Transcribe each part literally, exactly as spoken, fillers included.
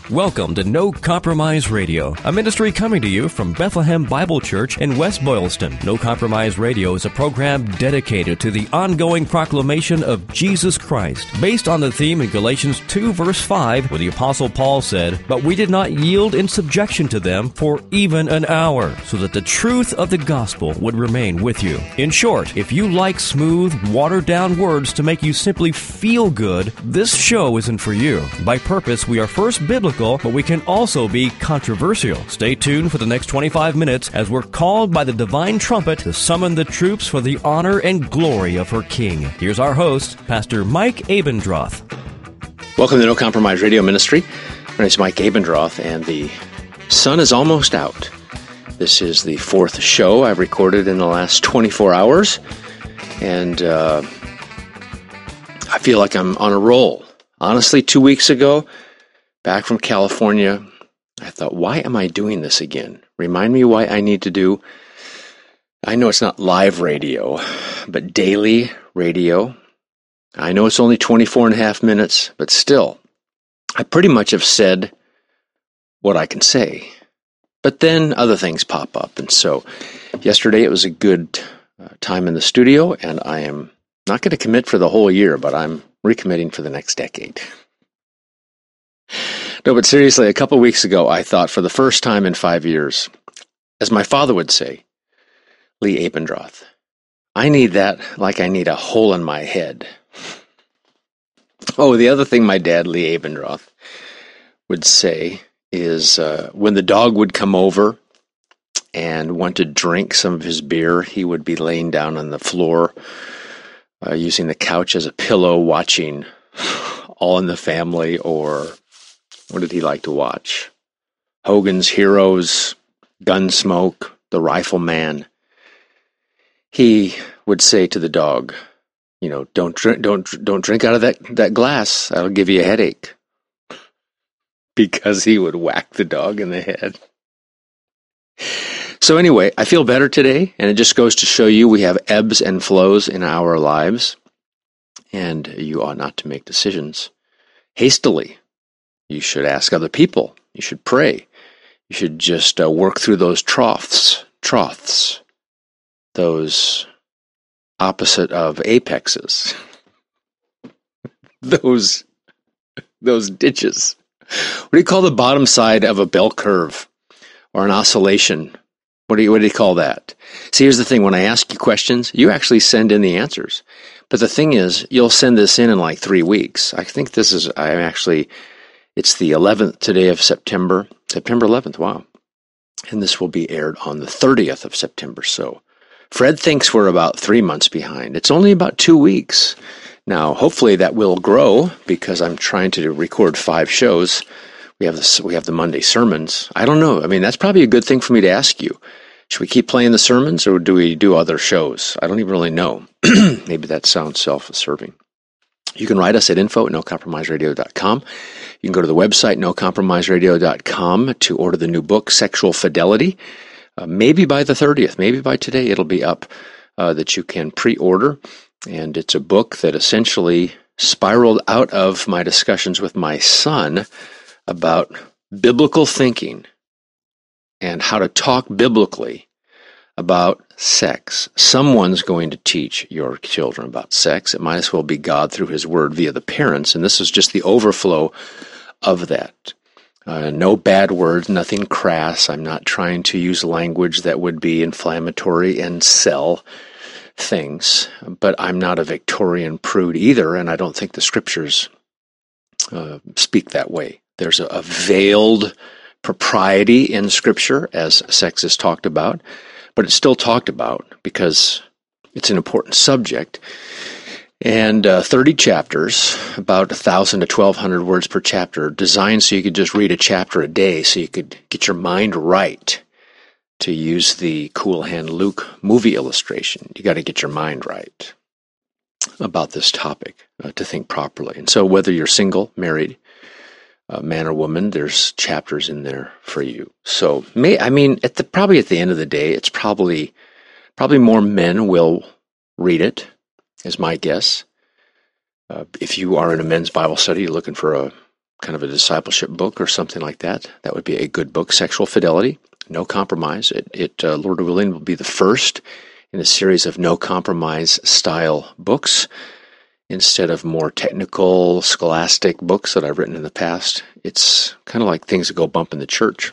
Welcome to No Compromise Radio, a ministry coming to you from Bethlehem Bible Church in West Boylston. No Compromise Radio is a program dedicated to the ongoing proclamation of Jesus Christ, based on the theme in Galatians two, verse five, where the Apostle Paul said, "But we did not yield in subjection to them for even an hour, so that the truth of the gospel would remain with you." In short, if you like smooth, watered-down words to make you simply feel good, this show isn't for you. By purpose, we are first biblical, but we can also be controversial. Stay tuned for the next twenty-five minutes as we're called by the divine trumpet to summon the troops for the honor and glory of her King. Here's our host, Pastor Mike Abendroth. Welcome to No Compromise Radio Ministry. My name is Mike Abendroth, and the sun is almost out. This is the fourth show I've recorded in the last twenty-four hours, and uh, I feel like I'm on a roll. Honestly, two weeks ago, back from California, I thought, why am I doing this again? Remind me why I need to do, I know it's not live radio, but daily radio. I know it's only twenty-four and a half minutes, but still, I pretty much have said what I can say. But then other things pop up. And so yesterday it was a good uh, time in the studio, and I am not going to commit for the whole year, but I'm recommitting for the next decade. No, but seriously, a couple weeks ago, I thought for the first time in five years, as my father would say, Lee Abendroth, I need that like I need a hole in my head. Oh, the other thing my dad, Lee Abendroth, would say is uh, when the dog would come over and want to drink some of his beer, he would be laying down on the floor, uh, using the couch as a pillow, watching All in the Family, or what did he like to watch? Hogan's Heroes, Gunsmoke, The Rifleman. He would say to the dog, you know, don't drink, don't don't drink out of that, that glass. That'll give you a headache. Because he would whack the dog in the head. So anyway, I feel better today, and it just goes to show you we have ebbs and flows in our lives, and you ought not to make decisions hastily. You should ask other people. You should pray. You should just uh, work through those troughs, troughs, those opposite of apexes, those those ditches. What do you call the bottom side of a bell curve or an oscillation? What do you what do you call that? See, here's the thing. When I ask you questions, you actually send in the answers. But the thing is, you'll send this in in like three weeks. I think this is, I'm actually, it's the eleventh today of September, September eleventh, wow. And this will be aired on the thirtieth of September. So Fred thinks we're about three months behind. It's only about two weeks. Now, hopefully that will grow because I'm trying to record five shows. We have this, we have the Monday sermons. I don't know. I mean, that's probably a good thing for me to ask you. Should we keep playing the sermons, or do we do other shows? I don't even really know. Maybe that sounds self-serving. You can write us at info at no compromise radio dot com. You can go to the website, no compromise radio dot com, to order the new book, Sexual Fidelity. Uh, maybe by the thirtieth, maybe by today, it'll be up uh, that you can pre-order. And it's a book that essentially spiraled out of my discussions with my son about biblical thinking and how to talk biblically about sex. Someone's going to teach your children about sex. It might as well be God through His Word via the parents, and this is just the overflow of that. Uh, no bad words, nothing crass. I'm not trying to use language that would be inflammatory and sell things, but I'm not a Victorian prude either, and I don't think the Scriptures uh, speak that way. There's a, a veiled propriety in Scripture as sex is talked about, but it's still talked about because it's an important subject. And uh, thirty chapters, about one thousand to twelve hundred words per chapter, designed so you could just read a chapter a day so you could get your mind right. To use the Cool Hand Luke movie illustration, you got to get your mind right about this topic uh, to think properly. And so whether you're single, married, uh, man or woman, there's chapters in there for you. So may I mean, at the probably at the end of the day, it's probably probably more men will read it, is my guess. Uh, if you are in a men's Bible study, you're looking for a kind of a discipleship book or something like that, that would be a good book. Sexual Fidelity, No Compromise. It, it uh, Lord willing, will be the first in a series of no compromise style books. Instead of more technical, scholastic books that I've written in the past, it's kind of like things that go bump in the church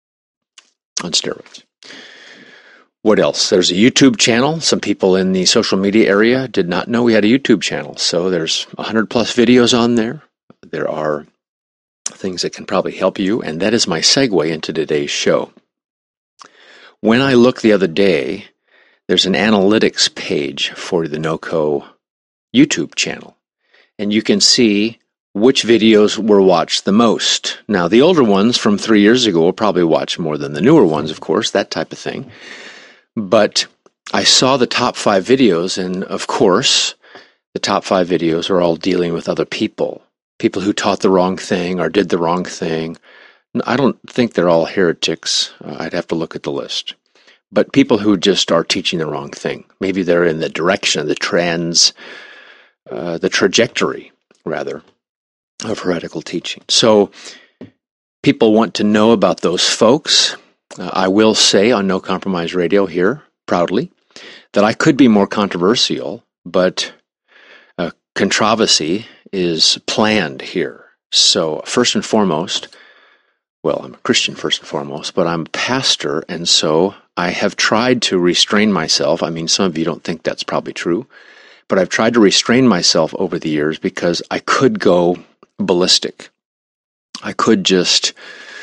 on steroids. What else? There's a YouTube channel. Some people in the social media area did not know we had a YouTube channel. So there's one hundred plus videos on there. There are things that can probably help you, and that is my segue into today's show. When I looked the other day, there's an analytics page for the NoCo YouTube channel, and you can see which videos were watched the most. Now, the older ones from three years ago will probably watch more than the newer ones, of course, that type of thing. But I saw the top five videos, and of course, the top five videos are all dealing with other people, people who taught the wrong thing or did the wrong thing. I don't think they're all heretics. Uh, I'd have to look at the list. But people who just are teaching the wrong thing. Maybe they're in the direction, the trends, Uh, the trajectory, rather, of heretical teaching. So people want to know about those folks. Uh, I will say on No Compromise Radio here, proudly, that I could be more controversial, but uh, controversy is planned here. So first and foremost, well, I'm a Christian first and foremost, but I'm a pastor, and so I have tried to restrain myself. I mean, some of you don't think that's probably true. But I've tried to restrain myself over the years because I could go ballistic. I could just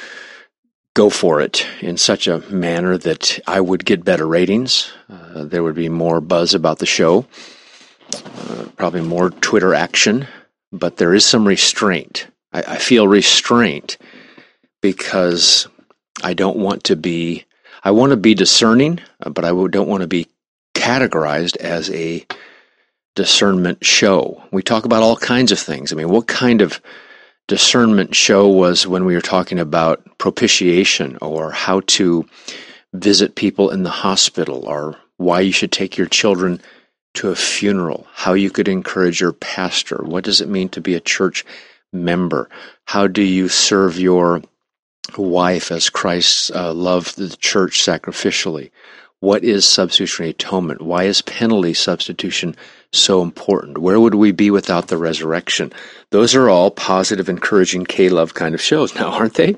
go for it in such a manner that I would get better ratings. Uh, there would be more buzz about the show, uh, probably more Twitter action, but there is some restraint. I, I feel restraint because I don't want to be, I want to be discerning, but I don't want to be categorized as a discernment show. We talk about all kinds of things. I mean, what kind of discernment show was when we were talking about propitiation or how to visit people in the hospital or why you should take your children to a funeral, how you could encourage your pastor, what does it mean to be a church member, how do you serve your wife as Christ uh, loved the church sacrificially, what is substitutionary atonement, why is penalty substitution so important? Where would we be without the resurrection? Those are all positive, encouraging K-Love kind of shows now, aren't they?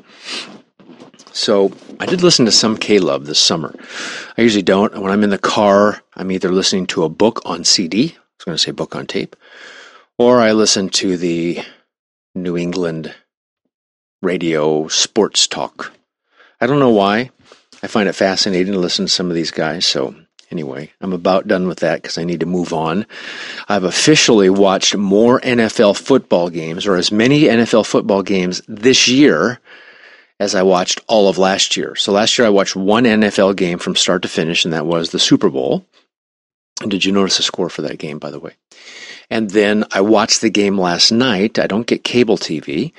So I did listen to some K-Love this summer. I usually don't. When I'm in the car, I'm either listening to a book on C D, I was going to say book on tape, or I listen to the New England radio sports talk. I don't know why. I find it fascinating to listen to some of these guys, so anyway, I'm about done with that because I need to move on. I've officially watched more N F L football games, or as many N F L football games this year as I watched all of last year. So last year I watched one N F L game from start to finish, and that was the Super Bowl. And did you notice the score for that game, by the way? And then I watched the game last night. I don't get cable T V.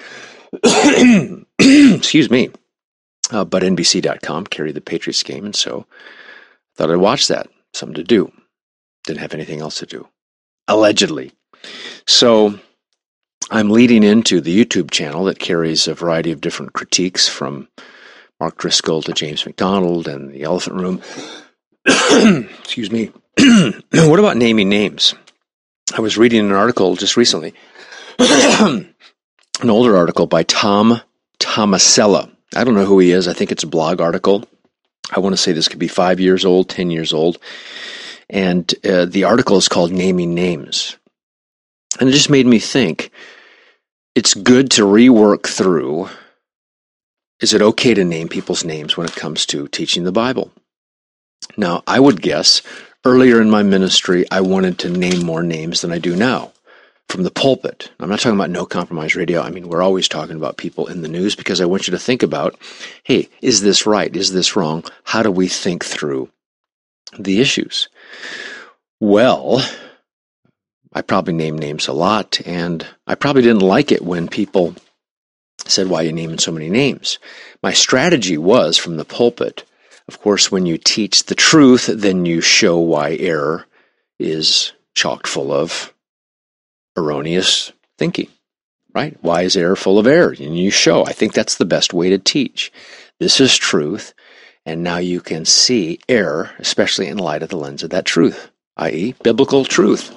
Excuse me. Uh, but N B C dot com carried the Patriots game, and so I thought I'd watch that. Something to do. Didn't have anything else to do. Allegedly. So I'm leading into the YouTube channel that carries a variety of different critiques from Mark Driscoll to James McDonald and the Elephant Room. Excuse me. What about naming names? I was reading an article just recently, an older article by Tom Tomasella. I don't know who he is. I think it's a blog article. I want to say this could be five years old, ten years old. And uh, the article is called Naming Names. And it just made me think, it's good to rework through, is it okay to name people's names when it comes to teaching the Bible? Now, I would guess earlier in my ministry, I wanted to name more names than I do now from the pulpit. I'm not talking about No Compromise Radio. I mean, we're always talking about people in the news because I want you to think about, hey, is this right? Is this wrong? How do we think through the issues? Well, I probably named names a lot, and I probably didn't like it when people said, why are you naming so many names? My strategy was from the pulpit. Of course, when you teach the truth, then you show why error is chock full of erroneous thinking. right? Why is error full of error? And you show, I think that's the best way to teach. This is truth, and now you can see error, especially in light of the lens of that truth, that is biblical truth.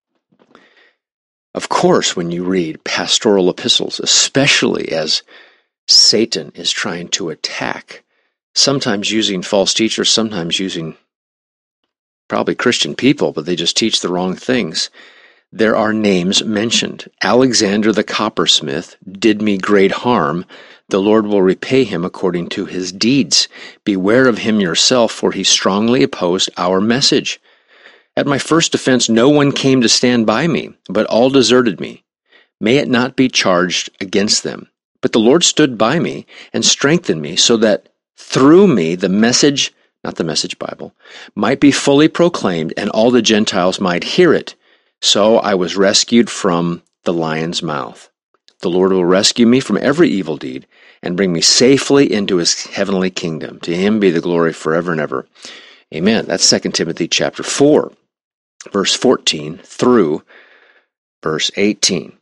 Of course, when you read pastoral epistles, especially as Satan is trying to attack, sometimes using false teachers, sometimes using probably Christian people, but they just teach the wrong things. There are names mentioned. Alexander the coppersmith did me great harm. The Lord will repay him according to his deeds. Beware of him yourself, for he strongly opposed our message. At my first offense, no one came to stand by me, but all deserted me. May it not be charged against them. But the Lord stood by me and strengthened me, so that through me the message, not the Message Bible, might be fully proclaimed, and all the Gentiles might hear it. So I was rescued from the lion's mouth. The Lord will rescue me from every evil deed and bring me safely into his heavenly kingdom. To him be the glory forever and ever. Amen. That's Second Timothy chapter four, verse fourteen through verse eighteen.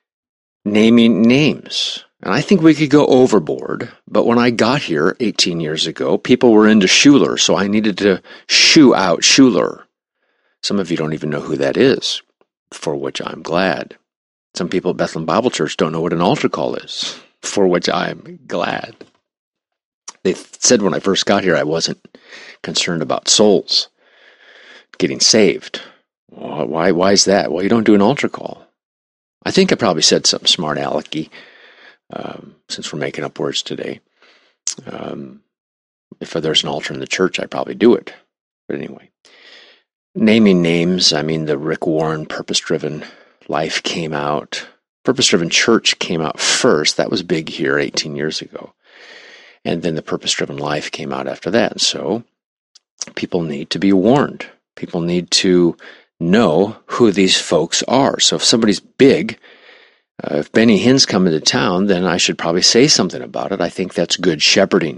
Naming names. And I think we could go overboard, but when I got here eighteen years ago, people were into Schuler, so I needed to shoo out Schuler. Some of you don't even know who that is, for which I'm glad. Some people at Bethlehem Bible Church don't know what an altar call is, for which I'm glad. They said when I first got here I wasn't concerned about souls getting saved. Why, why is that? Well, you don't do an altar call. I think I probably said something smart alecky, um, since we're making up words today. Um, if there's an altar in the church, I'd probably do it. But anyway. Naming names, I mean, the Rick Warren Purpose-Driven Life came out. Purpose-Driven Church came out first. That was big here eighteen years ago. And then the Purpose-Driven Life came out after that. And so people need to be warned. People need to know who these folks are. So if somebody's big, uh, if Benny Hinn's coming to town, then I should probably say something about it. I think that's good shepherding.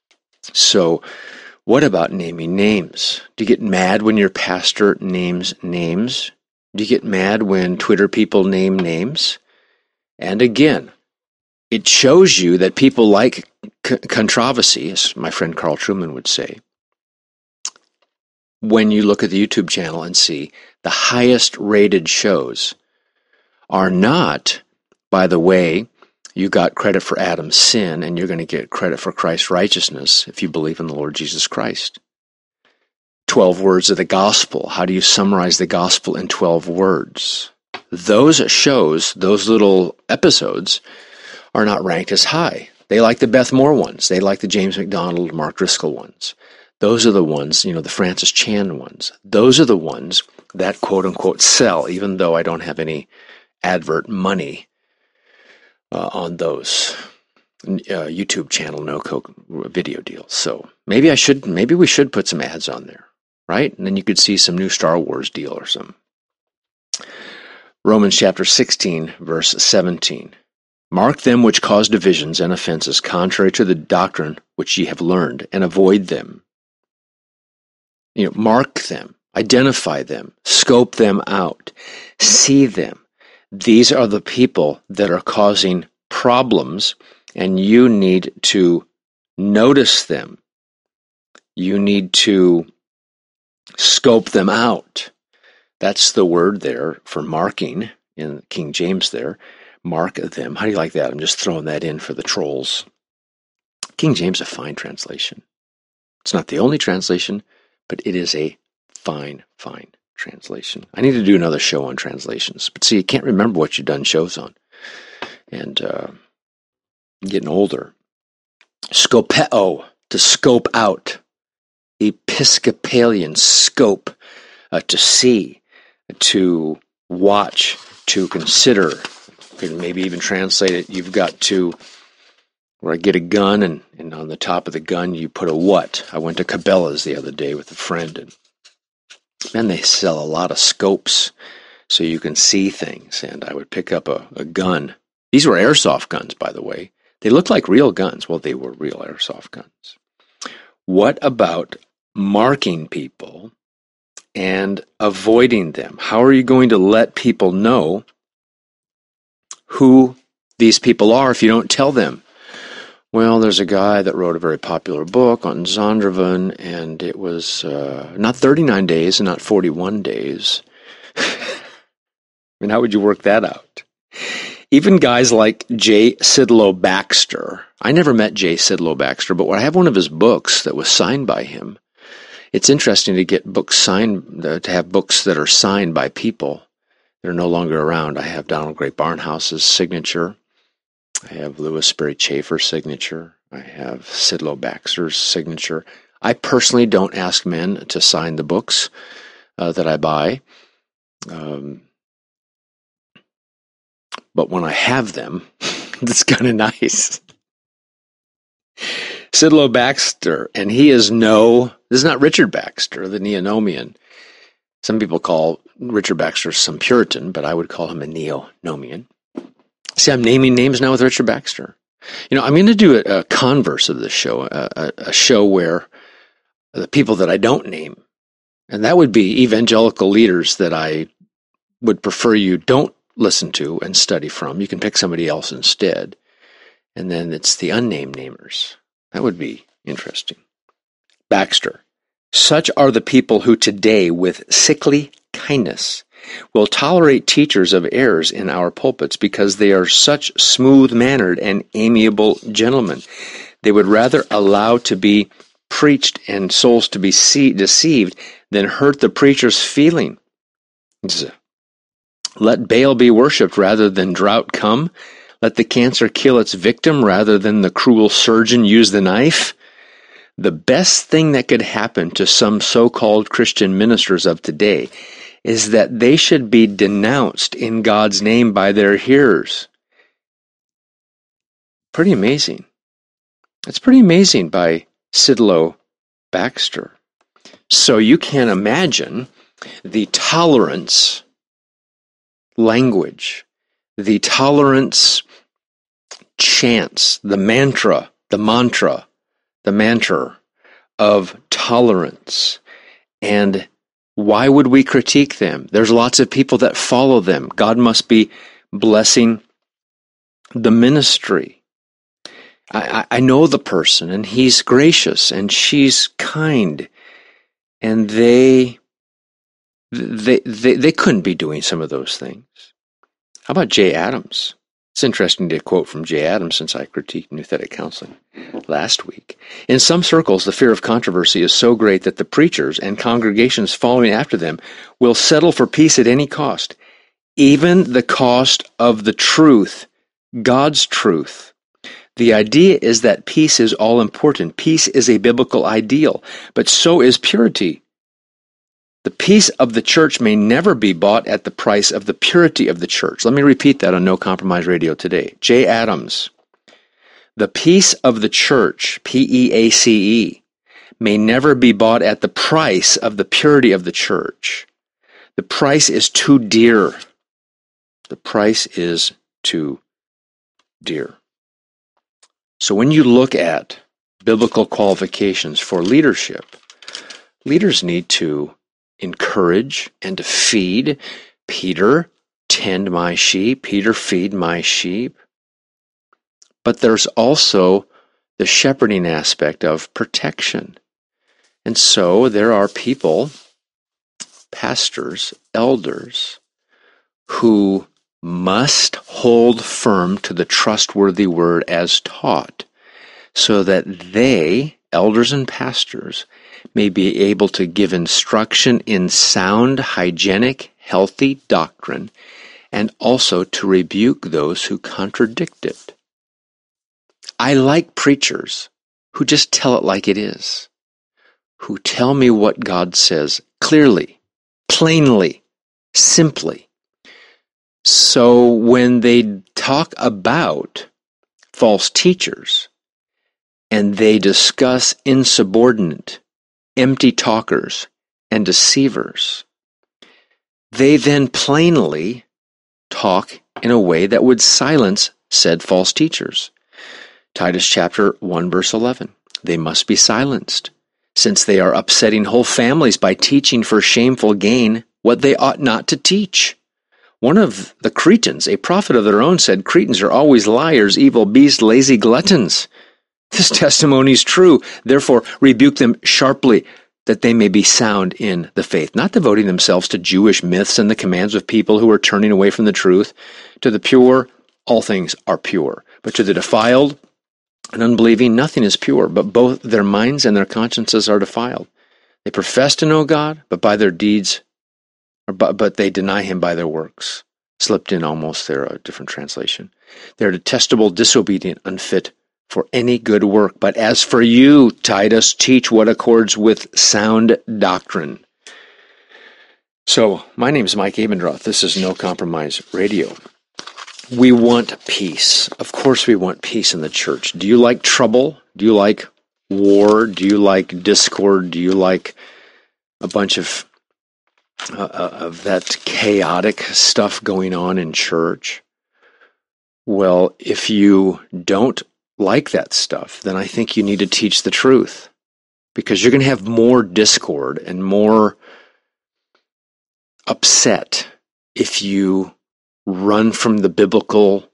So what about naming names? Do you get mad when your pastor names names? Do you get mad when Twitter people name names? And again, it shows you that people like c- controversy, as my friend Carl Truman would say, when you look at the YouTube channel and see the highest rated shows are not, by the way, you got credit for Adam's sin, and you're going to get credit for Christ's righteousness if you believe in the Lord Jesus Christ. Twelve words of the gospel. How do you summarize the gospel in twelve words? Those shows, those little episodes, are not ranked as high. They like the Beth Moore ones. They like the James McDonald, Mark Driscoll ones. Those are the ones, you know, the Francis Chan ones. Those are the ones that quote-unquote sell, even though I don't have any advert money Uh, on those uh, YouTube channel no coke video deals. So maybe I should, maybe we should put some ads on there, right? And then you could see some new Star Wars deal or something. Romans chapter sixteen, verse seventeen. Mark them which cause divisions and offenses contrary to the doctrine which ye have learned, and avoid them. You know, mark them, identify them, scope them out, see them. These are the people that are causing problems, and you need to notice them. You need to scope them out. That's the word there for marking in King James there. Mark them. How do you like that? I'm just throwing that in for the trolls. King James is a fine translation. It's not the only translation, but it is a fine, fine translation. I need to do another show on translations. But see, you can't remember what you've done shows on. And uh, I'm getting older. Scopeo, to scope out. Episcopalian, scope, uh, to see, to watch, to consider. You can maybe even translate it. You've got to, where I get a gun, and, and on the top of the gun you put a what. I went to Cabela's the other day with a friend, and man, they sell a lot of scopes so you can see things. And I would pick up a, a gun. These were airsoft guns, by the way. They looked like real guns. Well, they were real airsoft guns. What about marking people and avoiding them? How are you going to let people know who these people are if you don't tell them. Well, there's a guy that wrote a very popular book on Zondervan, and it was uh, not thirty-nine days and not forty-one days. I mean, how would you work that out? Even guys like J. Sidlow Baxter. I never met J. Sidlow Baxter, but I have one of his books that was signed by him. It's interesting to get books signed, uh, to have books that are signed by people that are no longer around. I have Donald Gray Barnhouse's signature. I have Louis Sperry Chafer's signature. I have Sidlow Baxter's signature. I personally don't ask men to sign the books uh, that I buy. Um, but when I have them, it's kind of nice. Sidlow Baxter, and he is no, this is not Richard Baxter, the Neonomian. Some people call Richard Baxter some Puritan, but I would call him a Neonomian. See, I'm naming names now with Richard Baxter. You know, I'm going to do a, a converse of this show, a, a, a show where the people that I don't name, and that would be evangelical leaders that I would prefer you don't listen to and study from. You can pick somebody else instead. And then it's the unnamed namers. That would be interesting. Baxter. Such are the people who today, with sickly kindness, will tolerate teachers of errors in our pulpits because they are such smooth-mannered and amiable gentlemen. They would rather allow to be preached and souls to be see- deceived than hurt the preacher's feeling. Let Baal be worshipped rather than drought come. Let the cancer kill its victim rather than the cruel surgeon use the knife. The best thing that could happen to some so-called Christian ministers of today is that they should be denounced in God's name by their hearers. Pretty amazing. It's pretty amazing by Sidlow Baxter. So you can imagine the tolerance language, the tolerance chants, the mantra, the mantra, the mantra of tolerance. And why would we critique them? There's lots of people that follow them. God must be blessing the ministry. I, I know the person, and he's gracious, and she's kind, and they, they, they, they couldn't be doing some of those things. How about Jay Adams? It's interesting to quote from Jay Adams since I critiqued Nouthetic Counseling last week. In some circles, the fear of controversy is so great that the preachers and congregations following after them will settle for peace at any cost, even the cost of the truth, God's truth. The idea is that peace is all important. Peace is a biblical ideal, but so is purity. The peace of the church may never be bought at the price of the purity of the church. Let me repeat that on No Compromise Radio today. Jay Adams. The peace of the church, P E A C E, may never be bought at the price of the purity of the church. The price is too dear. The price is too dear. So when you look at biblical qualifications for leadership, leaders need to encourage and to feed. Peter, tend my sheep. Peter, feed my sheep. But there's also the shepherding aspect of protection. And so there are people, pastors, elders, who must hold firm to the trustworthy word as taught, so that they, elders and pastors, may be able to give instruction in sound, hygienic, healthy doctrine, and also to rebuke those who contradict it. I like preachers who just tell it like it is, who tell me what God says clearly, plainly, simply. So when they talk about false teachers and they discuss insubordinate, empty talkers and deceivers, they then plainly talk in a way that would silence said false teachers. Titus chapter one, verse eleven. They must be silenced, since they are upsetting whole families by teaching for shameful gain what they ought not to teach. One of the Cretans, a prophet of their own, said, Cretans are always liars, evil beasts, lazy gluttons. This testimony is true. Therefore, rebuke them sharply, that they may be sound in the faith, not devoting themselves to Jewish myths and the commands of people who are turning away from the truth. To the pure, all things are pure. But to the defiled and unbelieving, nothing is pure, but both their minds and their consciences are defiled. They profess to know God, but by their deeds, or but, but they deny him by their works. Slipped in almost there, a different translation. They are detestable, disobedient, unfit for any good work. But as for you, Titus, teach what accords with sound doctrine. So, my name is Mike Abendroth. This is No Compromise Radio. We want peace. Of course we want peace in the church. Do you like trouble? Do you like war? Do you like discord? Do you like a bunch of uh, of that chaotic stuff going on in church? Well, if you don't like that stuff, then I think you need to teach the truth, because you're going to have more discord and more upset if you run from the biblical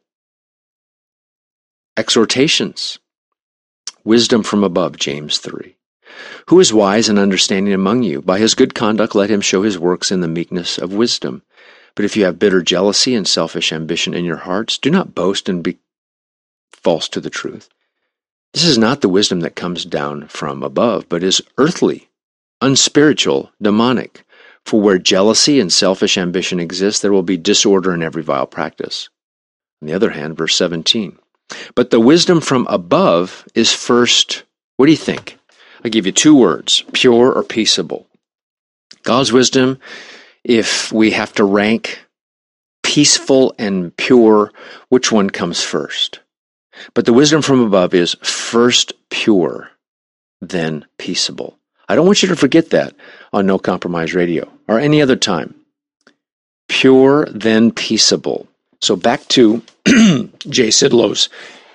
exhortations. Wisdom from above, James three. Who is wise and understanding among you? By his good conduct let him show his works in the meekness of wisdom. But if you have bitter jealousy and selfish ambition in your hearts, do not boast and be false to the truth. This is not the wisdom that comes down from above, but is earthly, unspiritual, demonic. For where jealousy and selfish ambition exist, there will be disorder in every vile practice. On the other hand, verse seventeen. But the wisdom from above is first, what do you think? I'll give you two words, pure or peaceable. God's wisdom, if we have to rank peaceful and pure, which one comes first? But the wisdom from above is first pure, then peaceable. I don't want you to forget that on No Compromise Radio or any other time. Pure, then peaceable. So back to Jay Sidlow's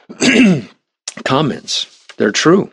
comments. They're true.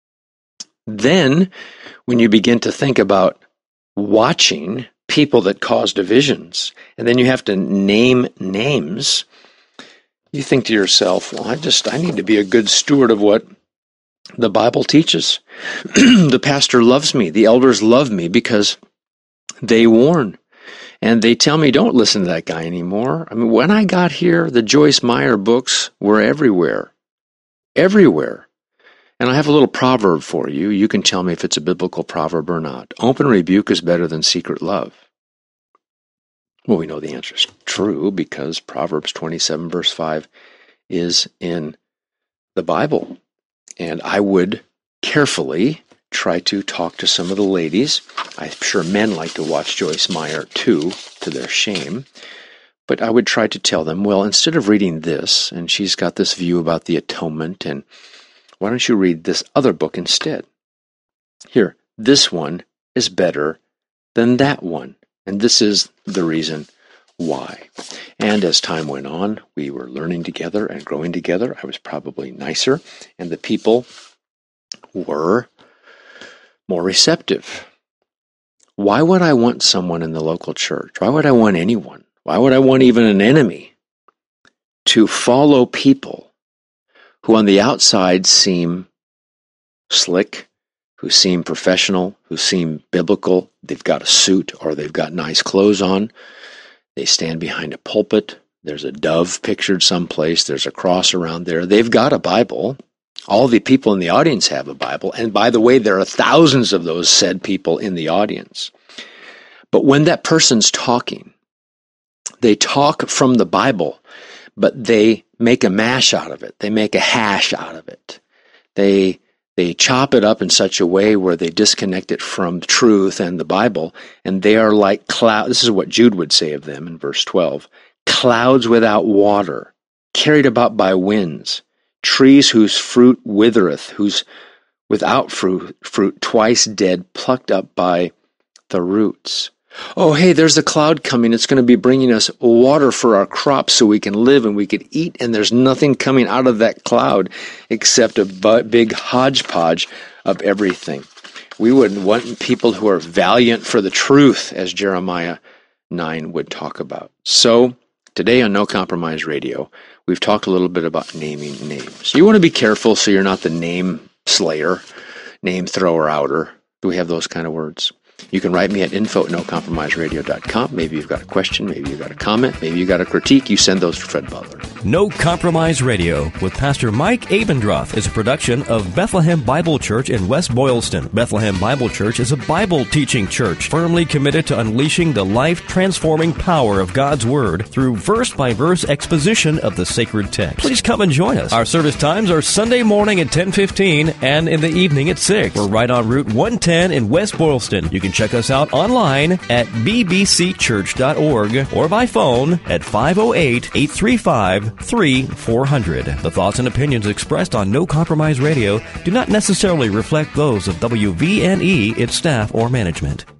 Then, when you begin to think about watching people that cause divisions, and then you have to name names, you think to yourself, well, I just, I need to be a good steward of what the Bible teaches. The pastor loves me. The elders love me because they warn. And they tell me, don't listen to that guy anymore. I mean, when I got here, the Joyce Meyer books were everywhere. Everywhere. And I have a little proverb for you. You can tell me if it's a biblical proverb or not. Open rebuke is better than secret love. Well, we know the answer is true because Proverbs twenty-seven, verse five is in the Bible. And I would carefully try to talk to some of the ladies. I'm sure men like to watch Joyce Meyer too, to their shame. But I would try to tell them, well, instead of reading this, and she's got this view about the atonement, and why don't you read this other book instead? Here, this one is better than that one. And this is the reason why. And as time went on, we were learning together and growing together. I was probably nicer, and the people were more receptive. Why would I want someone in the local church? Why would I want anyone? Why would I want even an enemy to follow people who on the outside seem slick, who seem professional, who seem biblical? They've got a suit or they've got nice clothes on. They stand behind a pulpit. There's a dove pictured someplace. There's a cross around there. They've got a Bible. All the people in the audience have a Bible. And by the way, there are thousands of those said people in the audience. But when that person's talking, they talk from the Bible, but they make a mash out of it. They make a hash out of it. They they chop it up in such a way where they disconnect it from truth and the Bible, and they are like clouds. This is what Jude would say of them in verse twelve. Clouds without water, carried about by winds, trees whose fruit withereth, whose without fruit, fruit twice dead, plucked up by the roots. Oh, hey, there's a cloud coming. It's going to be bringing us water for our crops so we can live and we could eat, and there's nothing coming out of that cloud except a big hodgepodge of everything. We wouldn't want people who are valiant for the truth, as Jeremiah nine would talk about. So today on No Compromise Radio, we've talked a little bit about naming names. You want to be careful so you're not the name slayer, name thrower outer. Do we have those kind of words? You can write me at info at no compromise radio dot com. Maybe you've got a question, maybe you've got a comment, maybe you've got a critique. You send those to Fred Butler. No Compromise Radio with Pastor Mike Abendroth is a production of Bethlehem Bible Church in West Boylston. Bethlehem Bible Church is a Bible teaching church firmly committed to unleashing the life-transforming power of God's Word through verse-by-verse exposition of the sacred text. Please come and join us. Our service times are Sunday morning at ten fifteen and in the evening at six. We're right on Route one ten in West Boylston. You can check us out online at b b c church dot org or by phone at five oh eight, eight three five, three four hundred. The thoughts and opinions expressed on No Compromise Radio do not necessarily reflect those of W V N E, its staff, or management.